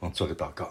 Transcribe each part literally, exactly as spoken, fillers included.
我们做个祷告。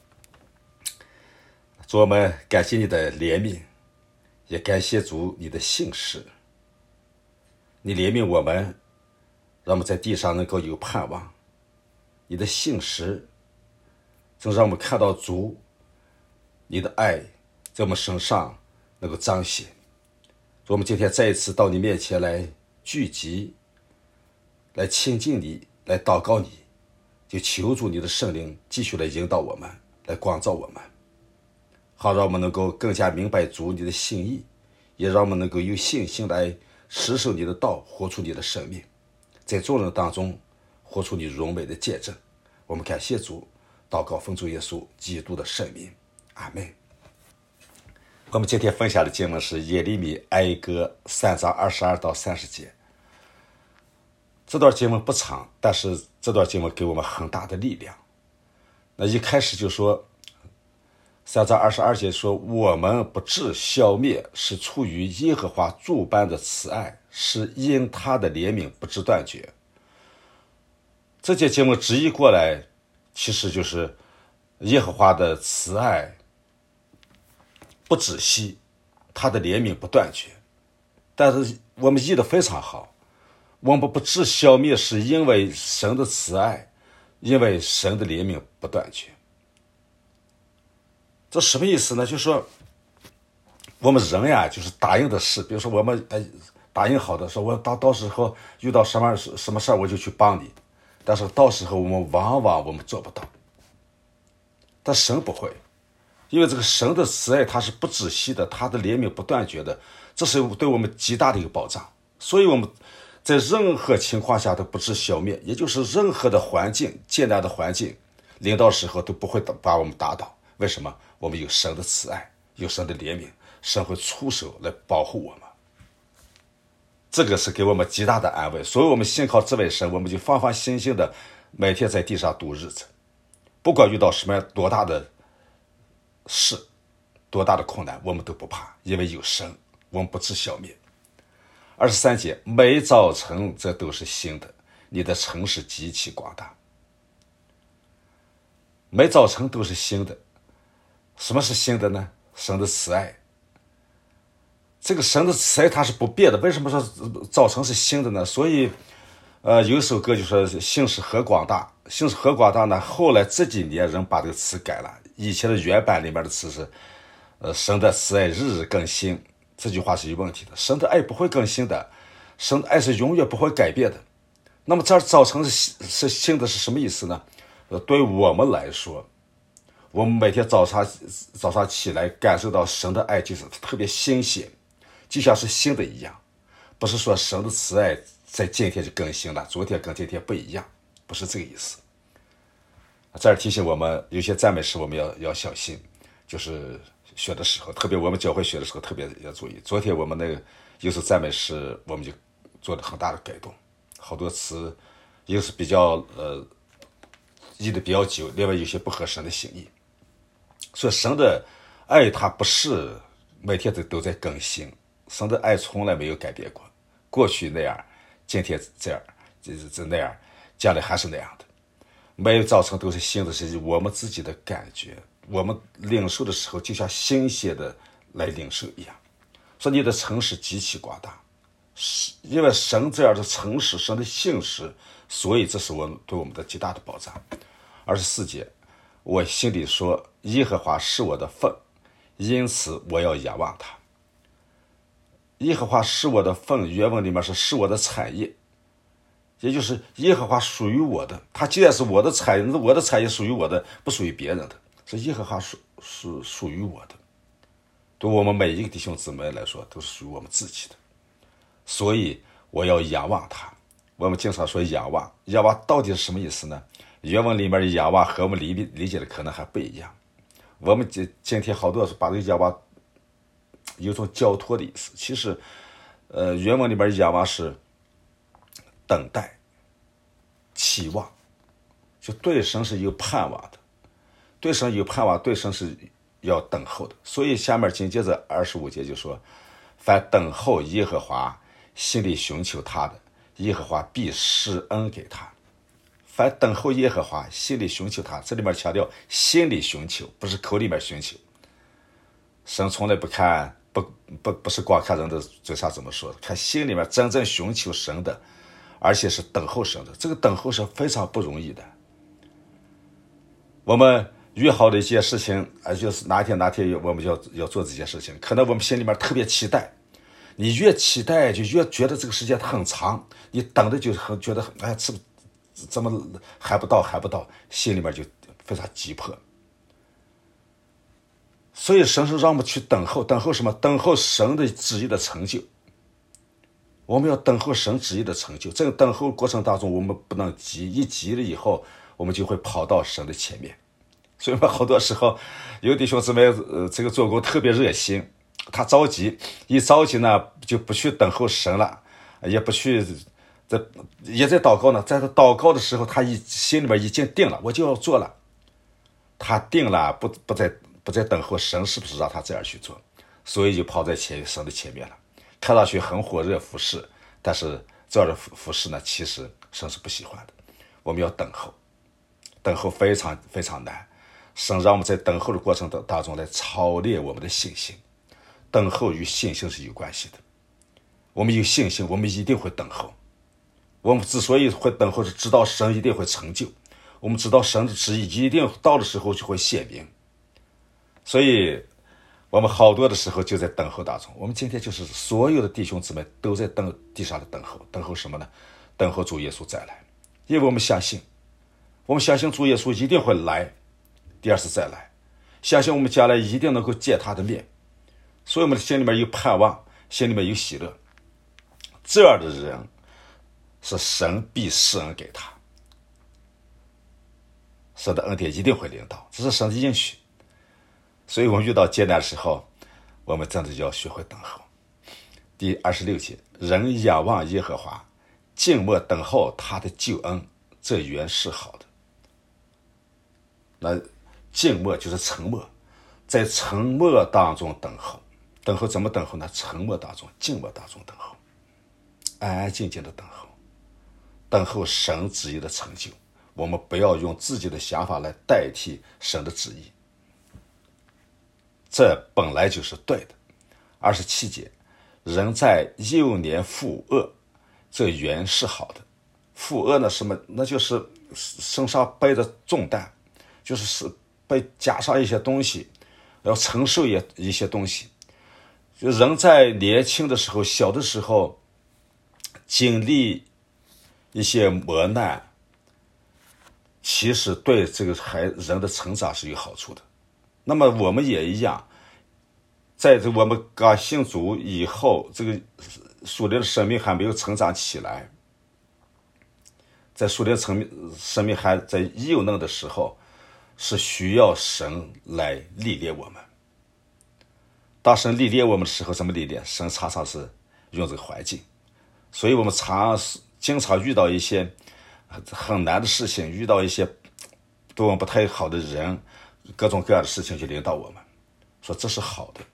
主，我们感谢你的怜悯，也感谢主你的信实。你怜悯我们，让我们在地上能够有盼望。你的信实正让我们看到主你的爱在我们身上能够彰显。主，我们今天再一次到你面前来聚集，来亲近你，来祷告你，就求主你的圣灵继续来引导我们，来光照我们，好让我们能够更加明白主你的心意，也让我们能够有信心来持守你的道，活出你的生命，在众人当中活出你荣美的见证。我们感谢主，祷告奉主耶稣基督的圣名，阿们。我们今天分享的经文是耶利米哀歌三章二十二到三十节。这段经文不长，但是这段经文给我们很大的力量。那一开始就说，三章二十二节说，我们不致消灭，是出于耶和华诸般的慈爱，是因他的怜悯不致断绝。这节经文直译过来，其实就是耶和华的慈爱不止息，他的怜悯不断绝。但是我们译得非常好，我们不致消灭，是因为神的慈爱，因为神的怜悯不断绝。这什么意思呢？就是说我们人呀，就是答应的事，比如说我们哎答应好的，说我到到时候遇到什么什么事儿我就去帮你，但是到时候我们往往我们做不到。但神不会，因为这个神的慈爱它是不止息的，他的怜悯不断绝的，这是对我们极大的一个保障。所以我们在任何情况下都不致消灭，也就是任何的环境，艰难的环境临到时候都不会把我们打倒。为什么？我们有神的慈爱，有神的怜悯，神会出手来保护我们，这个是给我们极大的安慰。所以我们信靠这位神，我们就放放心心的每天在地上度日子，不管遇到什么样多大的事，多大的困难，我们都不怕，因为有神，我们不致消灭。二十三节，每早晨这都是新的，你的诚实极其广大。每早晨都是新的，什么是新的呢？神的慈爱。这个神的慈爱它是不变的，为什么说早晨是新的呢？所以呃，有一首歌就说心是何广大，心是何广大呢？后来这几年人把这个词改了，以前的原版里面的词是呃，神的慈爱日日更新，这句话是有问题的。神的爱不会更新的，神的爱是永远不会改变的。那么这早晨是是新的是什么意思呢？呃，对我们来说，我们每天早上早上起来感受到神的爱就是特别新鲜，就像是新的一样。不是说神的慈爱在今天就更新了，昨天跟今天不一样，不是这个意思。这儿提醒我们，有些赞美诗我们要要小心，就是学的时候，特别我们教会学的时候特别要注意。昨天我们那个有首赞美诗，我们就做了很大的改动，好多词一个是比较呃译的比较久，另外有些不合神的心意。所以神的爱它不是每天都都在更新，神的爱从来没有改变过，过去那样，今天这样，就是这那样，将来还是那样的。每早晨都是新的，是我们自己的感觉，我们领受的时候就像新鲜的来领受一样。说你的诚实极其广大，因为神这样的诚实，神的信实，所以这是我对我们的极大的保障。二十四节，我心里说，耶和华是我的份，因此我要仰望他。耶和华是我的份，原文里面是是我的产业，也就是耶和华属于我的。他既然是我的产业，我的产业属于我的，不属于别人的，是耶和华属是属于我的。对我们每一个弟兄姊妹来说，都是属于我们自己的。所以我要仰望他。我们经常说仰望，仰望到底是什么意思呢？原文里面的仰望和我们理理解的可能还不一样。我们今今天好多把这个仰望有种交托的意思，其实呃，原文里面仰望是等待、期望，就对神是有盼望的，对神有盼望，对神是要等候的。所以下面紧接着二十五节就说，凡等候耶和华，心里寻求他的，耶和华必施恩给他。 凡等候耶和华，心里寻求他，这里面强调心里寻求，不是口里面寻求。神从来不看，不不不是光看人的嘴上怎么说的，看心里面真正寻求神的，而且是等候神的。这个等候是非常不容易的。我们约好的一件事情，啊，就是哪天哪天我们要要做这件事情，可能我们心里面特别期待。你越期待，就越觉得这个时间很长，你等的就很觉得哎，怎么怎么还不到还不到，心里面就非常急迫。所以神是让我们去等候，等候什么？等候神的旨意的成就。我们要等候神旨意的成就。这个等候过程当中，我们不能急，一急了以后，我们就会跑到神的前面。所以嘛，好多时候有弟兄姊妹，呃，这个做工特别热心，他着急，一着急呢，就不去等候神了，也不去在也在祷告呢。在他祷告的时候，他一心里面已经定了，我就要做了。他定了，不不再不再等候神是不是让他这样去做，所以就跑在前神的前面了。看上去很火热服侍，但是这样的服服侍呢，其实神是不喜欢的。我们要等候，等候非常非常难。神让我们在等候的过程当中来操练我们的信心。等候与信心是有关系的。我们有信心，我们一定会等候。我们之所以会等候，是知道神一定会成就。我们知道神的旨意一定到的时候就会显明。所以我们好多的时候就在等候当中。我们今天就是所有的弟兄姊妹都在等地上的等候。等候什么呢？等候主耶稣再来。因为我们相信，我们相信主耶稣一定会来，第二次再来，相信我们将来一定能够见他的面。所以我们的心里面有盼望，心里面有喜乐。这样的人是神必施恩给他，神的恩典一定会领导，这是神的应许。所以我们遇到艰难的时候，我们真的要学会等候。第二十六节，人仰望耶和华，静默等候他的救恩，这原是好的。那静默就是沉默，在沉默当中等候。等候怎么等候呢？沉默当中，静默当中等候，安安静静的等候，等候神旨意的成就。我们不要用自己的想法来代替神的旨意，这本来就是对的。二十七节，人在幼年负恶，这原是好的。负恶呢，什么？那就是身上背着重担，就是是被加上一些东西，要承受一一些东西。就人在年轻的时候，小的时候经历一些磨难，其实对这个孩人的成长是有好处的。那么我们也一样，在这我们刚信主以后，这个属灵的生命还没有成长起来，在属灵生命生命还在幼嫩的时候，是需要神来历练我们。当神历练我们的时候，怎么历练？神常常是用这个环境，所以我们常经常遇到一些很难的事情，遇到一些对我们不太好的人，各种各样的事情就领导我们，说这是好的。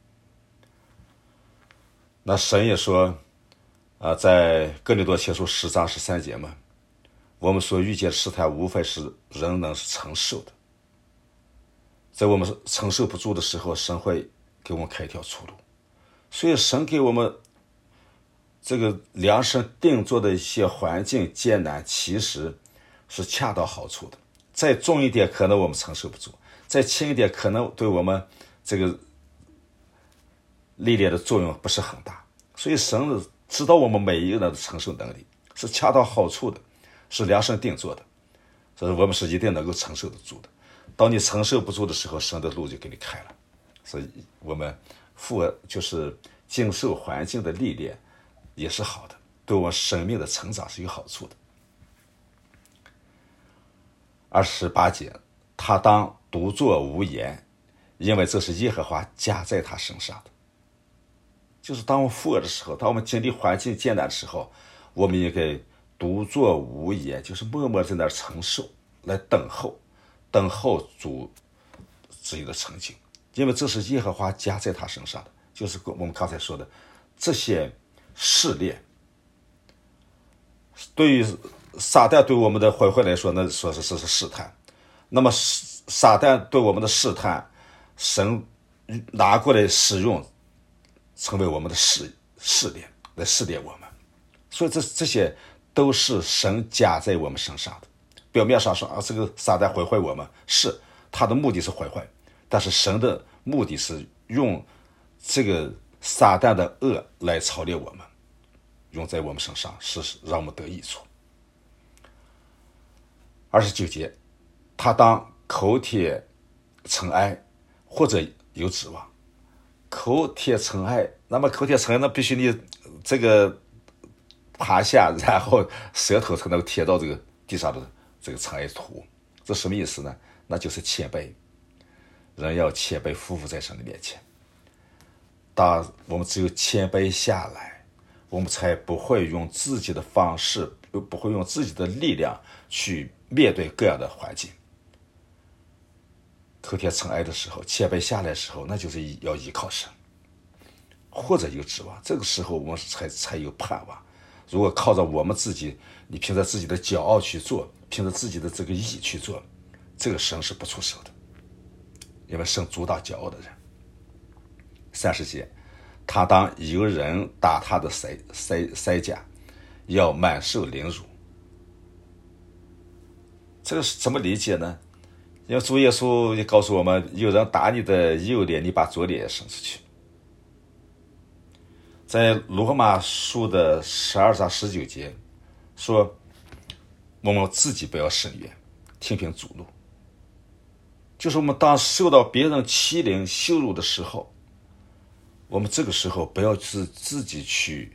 那神也说，啊、呃，在哥林多前书十章十三节嘛，我们所遇见的试探，无非是人能承受的。在我们承受不住的时候，神会给我们开一条出路。所以神给我们这个量身定做的一些环境艰难，其实是恰到好处的。再重一点可能我们承受不住，再轻一点可能对我们这个历练的作用不是很大。所以神知道我们每一个人的承受能力是恰到好处的，是量身定做的，所以我们是一定能够承受得住的。当你承受不住的时候，神的路就给你开了。所以我们负就是经受环境的历练也是好的，对我们生命的成长是有好处的。二十八节，他当独坐无言，因为这是耶和华加在他身上的。就是当我们负恶的时候，当我们经历环境艰难的时候，我们也该独坐无言，就是默默在那儿承受，来等候，等候主旨意的成就。因为这是耶和华加在他身上的，就是我们刚才说的这些试炼，对于撒旦对我们的毁坏来说，那说是是是试探。那么撒旦对我们的试探，神拿过来使用，成为我们的试试炼，来试炼我们。所以这这些都是神加在我们身上的。表面上说啊，这个撒旦毁坏我们，是他的目的是毁坏，但是神的目的是用这个撒旦的恶来操练我们，用在我们身上，是让我们得益处。二十九节，他当口贴尘埃，或者有指望。口贴尘埃，那么口贴尘埃，那必须你这个趴下，然后舌头才能贴到这个地上的这个尘埃土。这什么意思呢？那就是谦卑，人要谦卑匍匐在神的面前。当我们只有谦卑下来，我们才不会用自己的方式，不会用自己的力量去面对各样的环境。口贴尘埃的时候，谦卑下来的时候，那就是要依靠神，或者有指望。这个时候我们才才有盼望。如果靠着我们自己，你凭着自己的骄傲去做，凭着自己的这个义去做，这个神是不出手的，因为神阻挡骄傲的人。三十节，他当有人打他的腮腮腮甲，要满受凌辱。这个是怎么理解呢？因为主耶稣也告诉我们，有人打你的右脸，你把左脸也伸出去。在罗马书的十二章十九节说，我们自己不要伸冤，听凭主怒。就是我们当受到别人欺凌羞辱的时候，我们这个时候不要自自己去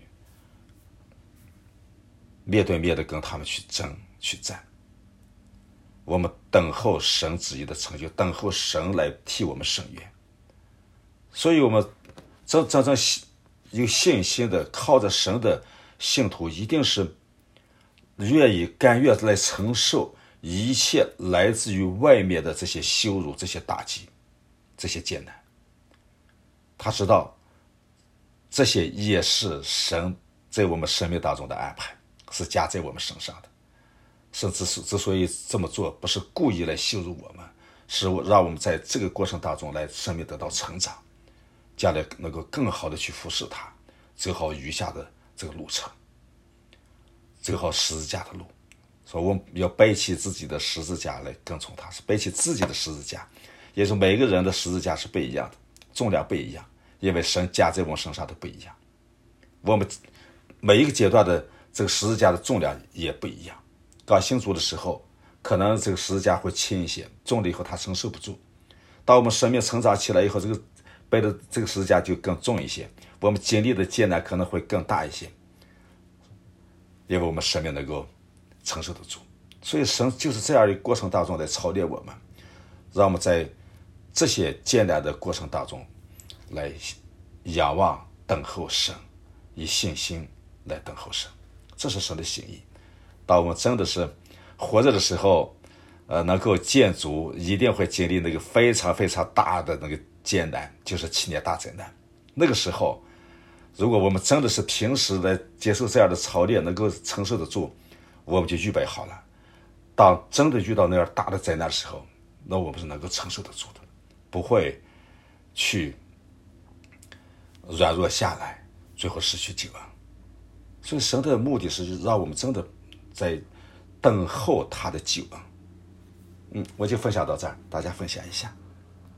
面对面的跟他们去争去战，我们等候神旨意的成就，等候神来替我们伸冤。所以我们真真正有信心的靠着神的信徒，一定是愿意甘愿来承受一切来自于外面的这些羞辱、这些打击、这些艰难。他知道这些也是神在我们生命当中的安排，是加在我们身上的。神之之所以这么做，不是故意来羞辱我们，是让我们在这个过程当中来生命得到成长，将来能够更好的去服侍他，走好余下的这个路程，走好十字架的路。所以我们要背起自己的十字架来跟从他，是背起自己的十字架，也是每个人的十字架是不一样的，重量不一样，因为神加在我们身上都不一样。我们每一个阶段的这个十字架的重量也不一样。刚信主的时候，可能这个十字架会轻一些，重了以后他承受不住。当我们生命成长起来以后，这个背的这个十字架就更重一些，我们经历的艰难可能会更大一些，因为我们生命能够承受得住。所以神就是这样的过程当中来操练我们，让我们在这些艰难的过程当中来仰望等候神，以信心来等候神，这是神的心意。当我们真的是活着的时候，呃，能够见主，一定会经历那个非常非常大的那个艰难，就是七年大灾难。那个时候，如果我们真的是平时来接受这样的操练，能够承受得住，我们就预备好了。当真的遇到那样大的灾难的时候，那我们是能够承受得住的，不会去软弱下来，最后失去救恩。所以神的目的是让我们真的在等候他的救恩。嗯，我就分享到这儿，大家分享一下。